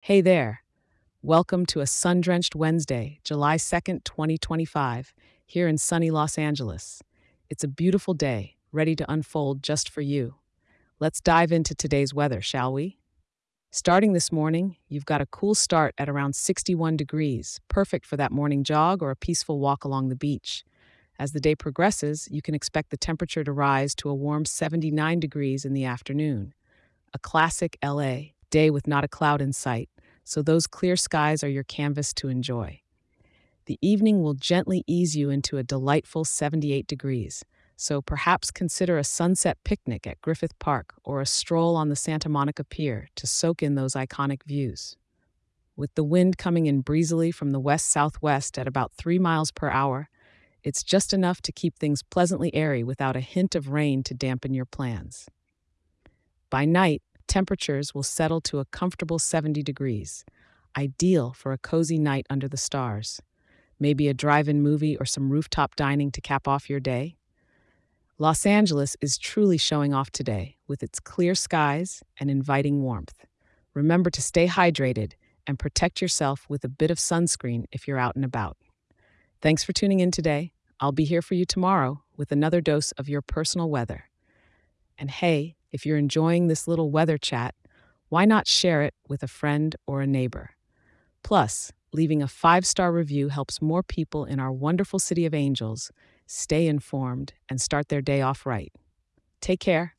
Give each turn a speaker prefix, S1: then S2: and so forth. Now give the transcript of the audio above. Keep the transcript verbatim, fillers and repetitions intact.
S1: Hey there. Welcome to a sun drenched Wednesday, July second, twenty twenty-five, here in sunny Los Angeles. It's a beautiful day, ready to unfold just for you. Let's dive into today's weather, shall we? Starting this morning, you've got a cool start at around sixty-one degrees, perfect for that morning jog or a peaceful walk along the beach. As the day progresses, you can expect the temperature to rise to a warm seventy-nine degrees in the afternoon. A classic L A day with not a cloud in sight, so those clear skies are your canvas to enjoy. The evening will gently ease you into a delightful seventy-eight degrees, so perhaps consider a sunset picnic at Griffith Park or a stroll on the Santa Monica Pier to soak in those iconic views. With the wind coming in breezily from the west southwest at about three miles per hour, it's just enough to keep things pleasantly airy without a hint of rain to dampen your plans. By night, temperatures will settle to a comfortable seventy degrees, ideal for a cozy night under the stars. Maybe a drive-in movie or some rooftop dining to cap off your day. Los Angeles is truly showing off today with its clear skies and inviting warmth. Remember to stay hydrated and protect yourself with a bit of sunscreen if you're out and about. Thanks for tuning in today. I'll be here for you tomorrow with another dose of your personal weather. And hey, if you're enjoying this little weather chat, why not share it with a friend or a neighbor? Plus, leaving a five-star review helps more people in our wonderful city of angels stay informed and start their day off right. Take care.